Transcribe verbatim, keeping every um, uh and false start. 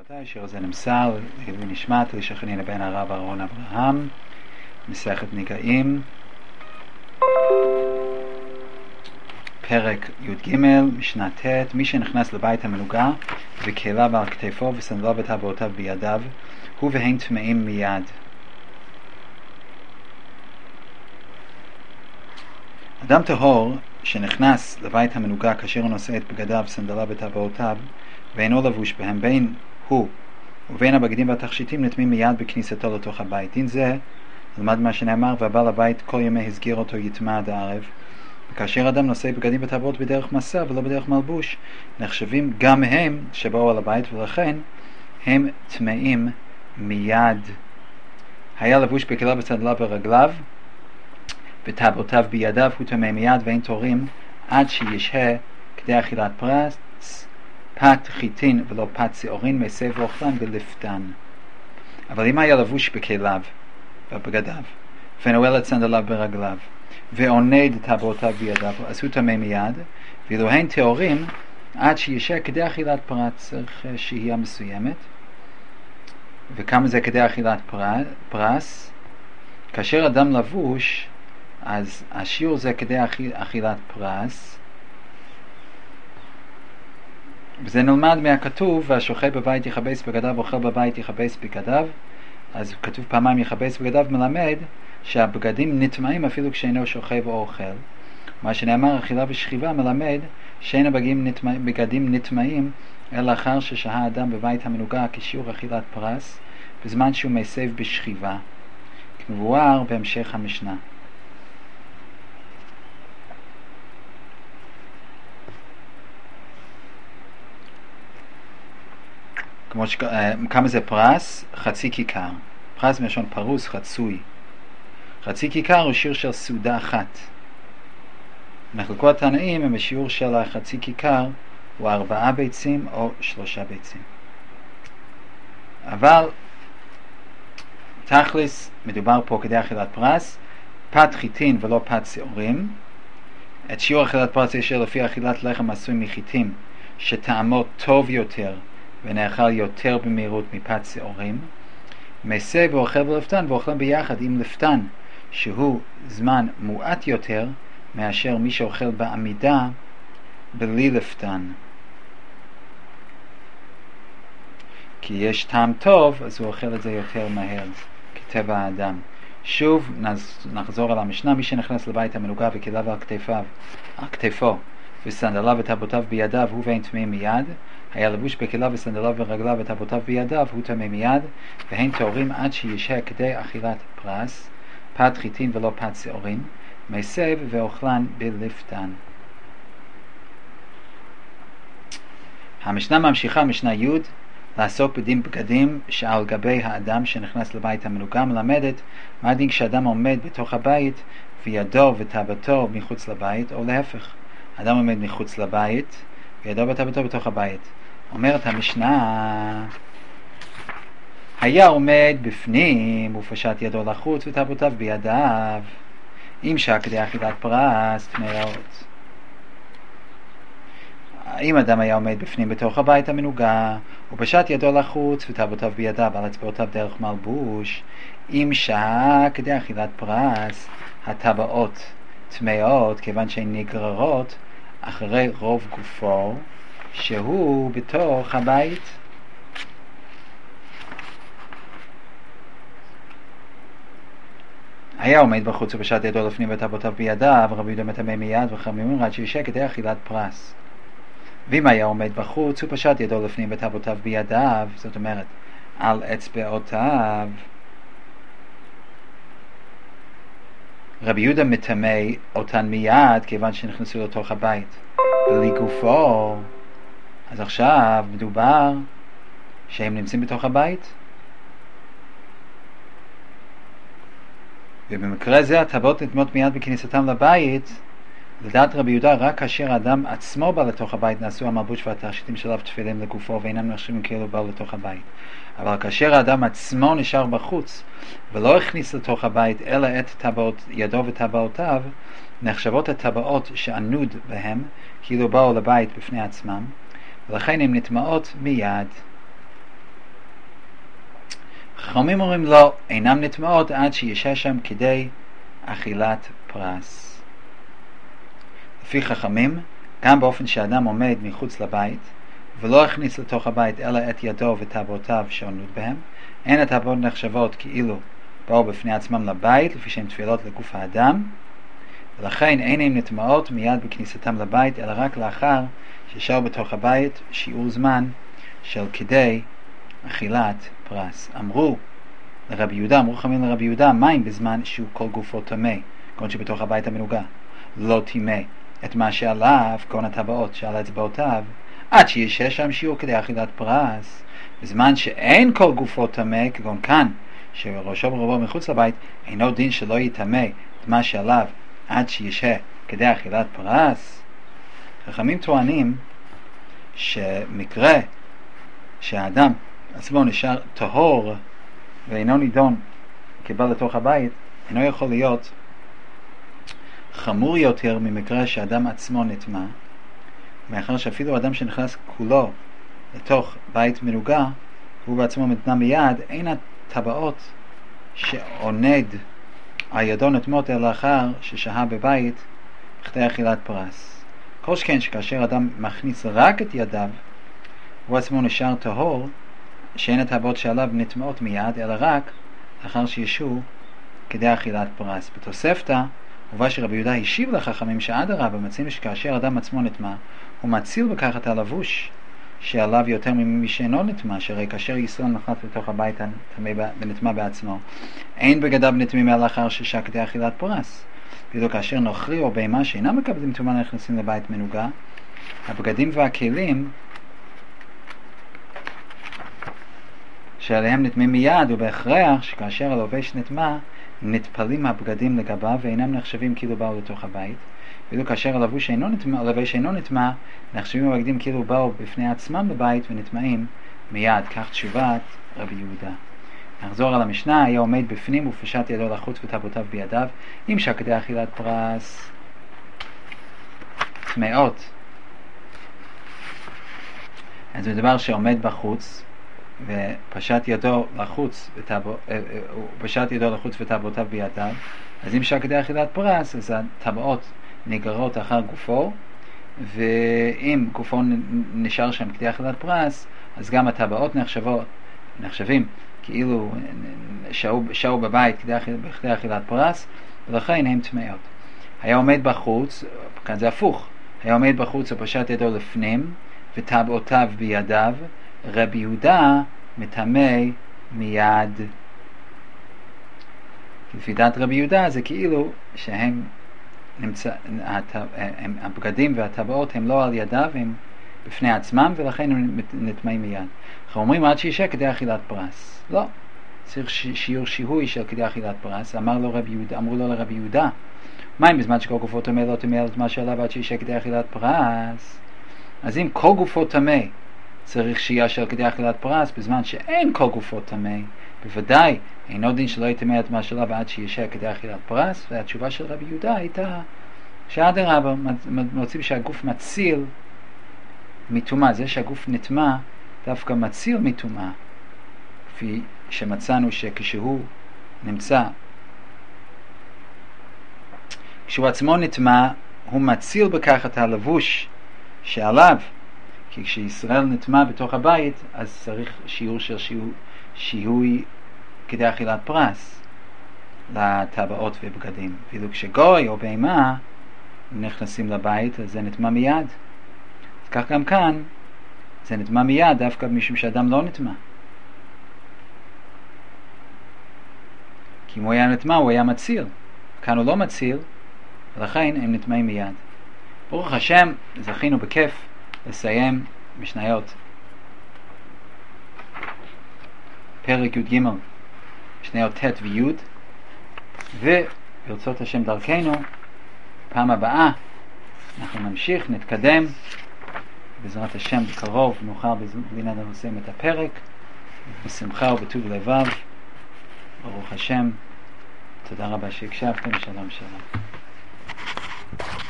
רבותיי, שיר הזה נמסר לעילוי נשמת אלישע חנינא בן הרב אהרון אברהם, מסכת נגעים, פרק י"ג, משנה ט'. מי שנכנס לבית המנוגה וכליו על כתפו וסנדליו וטבעותיו בידיו, הוא והם טמאים מיד. אדם טהור שנכנס לבית המנוגה כאשר הוא נושא את בגדיו, סנדליו וטבעותיו ואינו לבוש בהם, בין הוא ובין הבגדים והתכשיטים נטמאים מיד בכניסתו לתוך הבית. דין זה למד מה שנאמר, והבעל הבית כל ימי הסגיר אותו יטמא עד הערב. וכאשר אדם נושא בגדים וטבעות בדרך מסע ולא בדרך מלבוש, נחשבים גם הם שבאו על הבית, ולכן הם טמאים מיד. היה לבוש בכליו וסנדליו ברגליו וטבעותיו בידיו, הוא טמא מיד, ואין תורים עד שישהה כדי אכילת פרס, פת חיטין ולא פת שעורין, מסב ואוכלן ולפתן. אבל אם היה לבוש בכליו ובגדיו ונועל את סנדליו ברגליו ועונד טבעותיו בידיו, אז הוא טמא מיד, ואילו הן טהורים עד שישהה כדי אכילת פרס. צריך שהייה מסוימת. וכמה זה כדי אכילת פרס? כאשר אדם לבוש, אז השיעור זה כדי אכילת פרס, וזה נלמד מהכתוב, והשוכב בבית יכבס בגדיו ואוכל בבית יכבס בגדיו. אז כתוב פעמיים יכבס בגדיו, מלמד שהבגדים נטמאים אפילו כשאינו שוכב או אוכל. מה שנאמר אכילה ושכיבה מלמד שאין הבגדים נטמאים אלא לאחר ששהה האדם בבית המנוגה כשיעור אכילת פרס, בזמן שהוא מסב בשכיבה, כמבואר בהמשך המשנה. כמו ש... כמה זה פרס? חצי כיכר. פרס מלשון פרוס, חצוי. חצי כיכר הוא שיעור של סעודה אחת. נחלקו התנאים הם בשיעור של החצי כיכר הוא ארבעה ביצים או שלושה ביצים. אבל תכלס מדובר פה כדי אכילת פרס, פת חיטין ולא פת שעורים. את שיעור אכילת פרס יש לפי אכילת לחם עשוי מחיטים שטעמו טוב יותר ונאכל יותר במהירות מפת שעורים. מסב ואוכל ולפתן, ואוכלם ביחד עם לפתן שהוא זמן מועט יותר מאשר מי שאוכל בעמידה בלי לפתן, כי יש טעם טוב אז הוא אוכל את זה יותר מהר כטבע האדם. שוב נחזור על המשנה. מי שנכנס לבית המנוגה וכליו על כתפיו, על כתפו וסנדליו וטבעותיו בידיו, הוא ואין טמאים מיד. היה לבוש בכליו וסנדליו ורגליו וטבעותיו בידיו, הוא טמא מיד, והן טהורים עד שישהה כדי אכילת פרס, פת חיטין ולא פת שעורין, מסב ואוכלן בלפתן. המשנה ממשיכה, משנה י', לעסוק בדין בגדים שעל גבי האדם שנכנס לבית המנוגה. מלמדת מה הדין כשאדם עומד בתוך הבית וידו וטבעתו מחוץ לבית, או להפך, אדם עומד מחוץ לבית וידו וטבעתו בתוך הבית. אומרת המשנה, היה עומד בפנים ופשט ידו לחוץ וטבעותיו בידיו, אם שעה כדי אכילת פרס טמאות. אם אדם היה עומד בפנים בתוך הבית המנוגה ופשט ידו לחוץ וטבעותיו בידיו על אצבעותיו דרך מלבוש, אם שעה כדי אכילת פרס, הטבעות טמאות כיוון שהן נגררות אחרי רוב גופו שהוא בתוך הבית. היה עומד בחוץ ופשט ידו לפנים וטבעותיו בידיו, רבי יהודה מטמא מיד, וחכמים עד שישהה כדי אכילת פרס. ואם היה עומד בחוץ ופשט ידו לפנים וטבעותיו בידיו, זאת אומרת על אצבעותיו, רבי יהודה מטמא אותן מיד כיוון שנכנסו לתוך הבית ולגופו. אז עכשיו מדובר שהם נמצאים בתוך הבית, ובמקרה זה הטבעות נטמאות מיד בכניסתם לבית. לדעת רבי יהודה רק כאשר האדם עצמו בא לתוך הבית נעשו המלבוש והתכשיטים שלו תפלים לגופו ואינם נחשבים כאילו באו לתוך הבית. אבל כאשר האדם עצמו נשאר בחוץ ולא הכניס לתוך הבית אלא את טבעות ידו וטבעותיו, נחשבות הטבעות שענוד בהם כאילו באו לבית בפני עצמם, ולכן הן נטמעות מיד. חכמים אומרים לא, אינם נטמעות עד שישה שם כדי אכילת פרס. לפי חכמים, גם באופן שאדם עומד מחוץ לבית ולא הכניס לתוך הבית אלא את ידו וטבעותיו שעונות בהם, אין הטבעות נחשבות כאילו באו בפני עצמם לבית לפי שהן תפילות לגוף האדם, ולכן אין הן נטמעות מיד בכניסתם לבית אלא רק לאחר ששאו בתוך הבית שיעור זמן של כדי אכילת פרס. אמרו לרבי יהודה, אמרו חכמים לרבי יהודה, מים בזמן שהוא כל גופו טמא, כגון שבתוך הבית המנוגה לא טימא את מה שעליו, כגון הטבעות שעל אצבעותיו, עד שישה שם שיעור כדי אכילת פרס. בזמן שאין כל גופו טמא, כגון כאן שראשו ורובו מחוץ לבית, אינו דין שלא יטמא את מה שעליו עד שישה כדי אכילת פרס. חכמים טוענים שמקרה שהאדם עצמו נשאר טהור ואינו נידון כבא לתוך הבית, אינו יכול להיות חמור יותר ממקרה שהאדם עצמו נטמא, מאחר שאפילו אדם שנכנס כולו לתוך בית מנוגה, הוא בעצמו נטמא מיד, אין הטבעות שעונד על ידו נטמעות אלא לאחר ששהה בבית כדי אכילת פרס. כל שכן שכאשר אדם מכניס רק את ידיו, הוא עצמו נשאר טהור, שאין הטבעות שעליו נטמעות מיד, אלא רק לאחר שישו כדי אכילת פרס. בתוספתא הובא שרבי יהודה השיב לחכמים שאדרבה, מציעים שכאשר אדם עצמו נטמא, הוא מציל בכך את הלבוש שעליו יותר ממי שאינו נטמא, שהרי כאשר ישראל נכנס לתוך הבית ונטמא בעצמו, אין בגדיו נטמאים אלא לאחר ששהה כדי אכילת פרס. ואילו כאשר נוכרי או בהמה שאינם מקבלים טומאה נכנסים לבית מנוגה, הבגדים והכלים שעליהם נטמאים מיד, ובהכרח שכאשר הלובש נטמא, נטפלים הבגדים לגביו ואינם נחשבים כאילו באו לתוך הבית. ואילו כאשר הלבוש אינו נטמא, הלובש אינו נטמא, נחשבים הבגדים כאילו באו בפני עצמם בבית ונטמאים מיד. כך תשובת רבי יהודה. נחזור על המשנה, היה עומד בפנים ופשט ידו לחוץ וטבעותיו בידיו, אם שעה כדי אכילת פרס טמאות. אז זה דבר שעומד בחוץ ופשט ידו לחוץ וטבע, פשט ידו לחוץ וטבעותיו בידיו, אז אם שעה כדי אכילת פרס, אז הטבעות נגררות אחר גופו, ואם גופו נשאר שם כדי אכילת פרס, אז גם הטבעות נחשבות, נחשבים כאילו שהו, שהו בבית כדי, כדי אכילת פרס, ולכן הם טמאות. היה עומד בחוץ, כאן זה הפוך, היה עומד בחוץ ופשט ידו לפנים וטבעותיו בידיו, רבי יהודה מטמא מיד. לפי דעת רבי יהודה זה כאילו שהם נמצא, הבגדים והטבעות הם לא על ידיו, הם בפני עצמם, ולכן הם נטמאים מיד. אנחנו אומרים עד שישה כדי אכילת פרס. לא, צריך שיעור שיהוי של כדי אכילת פרס. אמר לו רבי יהודה, אמרו לו לרבי יהודה, מה אם בזמן שכל גופו טמא לא טמא את מה שעליו עד שישה כדי אכילת פרס? אז אם כל גופו טמא צריך שיהיה של כדי אכילת פרס, בזמן שאין כל גופו טמא, בוודאי אינו דין שלא יטמא את מה שעליו עד שישה כדי אכילת פרס. והתשובה של רבי יהודה הייתה שאדרבה, מוצאים שהגוף מציל מטומאה. זה שהגוף נטמא דווקא מציל מטומאה, כפי שמצאנו שכשהוא נמצא, כשהוא עצמו נטמא, הוא מציל בכך את הלבוש שעליו, כי כשישראל נטמא בתוך הבית, אז צריך שיעור של שיהוי, שיהוי כדי אכילת פרס לטבעות ובגדים. ואילו כשגוי או בהמה נכנסים לבית, אז זה נטמא מיד. אז כך גם כאן, זה נטמא מיד דווקא משום שאדם לא נטמא. כי אם הוא היה נטמא, הוא היה מציל. כאן הוא לא מציל, ולכן הם נטמאים מיד. ברוך השם, זכינו בכיף לסיים משניות פרק י' ג' משניות ט' וי', וברצות השם דרכנו פעם הבאה אנחנו נמשיך, נתקדם בעזרת השם בקרוב, נוכל בלינה לנסיים את הפרק בשמחה ובטוב לבב. ברוך השם, תודה רבה שהקשבתם, שלום שלום.